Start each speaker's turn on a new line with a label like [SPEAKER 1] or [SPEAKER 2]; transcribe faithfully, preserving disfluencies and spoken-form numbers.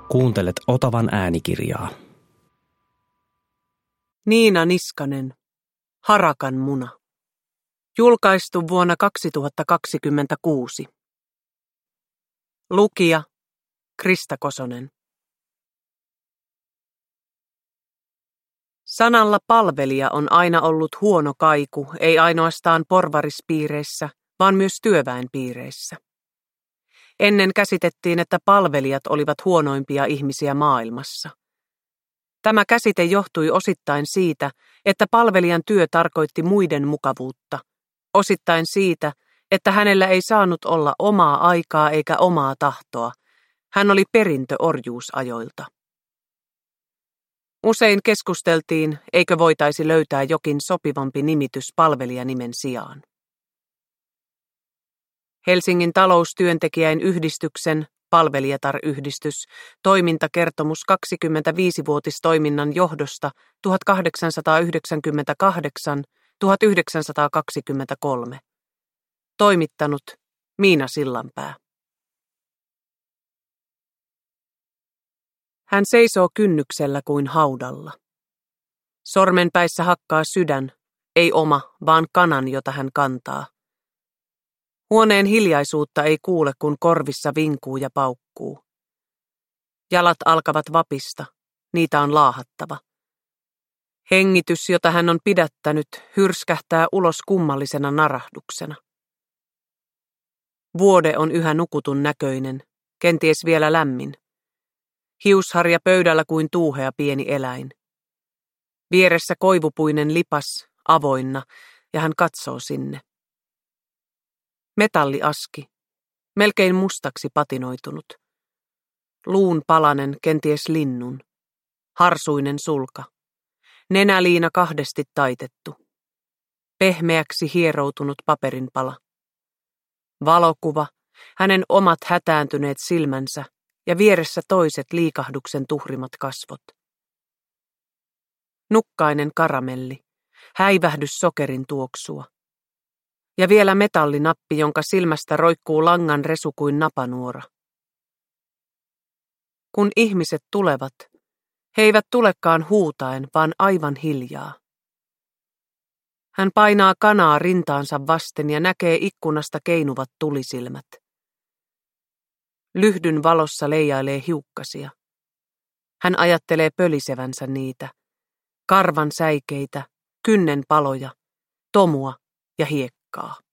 [SPEAKER 1] Kuuntelet Otavan äänikirjaa.
[SPEAKER 2] Niina Niskanen, Harakan muna. Julkaistu vuonna kaksituhattakaksikymmentäkuusi. Lukija Krista Kosonen. Sanalla palvelija on aina ollut huono kaiku, ei ainoastaan porvarispiireissä, vaan myös työväenpiireissä. Ennen käsitettiin, että palvelijat olivat huonoimpia ihmisiä maailmassa. Tämä käsite johtui osittain siitä, että palvelijan työ tarkoitti muiden mukavuutta, osittain siitä, että hänellä ei saanut olla omaa aikaa eikä omaa tahtoa. Hän oli perintö orjuusajoilta. Usein keskusteltiin, eikö voitaisi löytää jokin sopivampi nimitys palvelijanimen sijaan. Helsingin taloustyöntekijäin yhdistyksen, Palvelijatar-yhdistys, toimintakertomus kaksikymmentäviisivuotistoiminnan johdosta tuhatkahdeksansataayhdeksänkymmentäkahdeksan - tuhatyhdeksänsataakaksikymmentäkolme. Toimittanut Miina Sillanpää. Hän seisoo kynnyksellä kuin haudalla. Sormenpäissä hakkaa sydän, ei oma, vaan kanan, jota hän kantaa. Huoneen hiljaisuutta ei kuule, kun korvissa vinkuu ja paukkuu. Jalat alkavat vapista, niitä on laahattava. Hengitys, jota hän on pidättänyt, hyrskähtää ulos kummallisena narahduksena. Vuode on yhä nukutun näköinen, kenties vielä lämmin. Hiusharja pöydällä kuin tuuhea pieni eläin. Vieressä koivupuinen lipas, avoinna, ja hän katsoo sinne. Metalliaski, melkein mustaksi patinoitunut. Luun palanen, kenties linnun. Harsuinen sulka. Nenäliina kahdesti taitettu. Pehmeäksi hieroutunut paperinpala. Valokuva, hänen omat hätääntyneet silmänsä ja vieressä toiset liikahduksen tuhrimat kasvot. Nukkainen karamelli, häivähdys sokerin tuoksua. Ja vielä metallinappi, jonka silmästä roikkuu langan resu kuin napanuora. Kun ihmiset tulevat, he eivät tulekaan huutaen, vaan aivan hiljaa. Hän painaa kanaa rintaansa vasten ja näkee ikkunasta keinuvat tulisilmät. Lyhdyn valossa leijailee hiukkasia. Hän ajattelee pölisevänsä niitä, karvan säikeitä, kynnen paloja, tomua ja hiekkaa.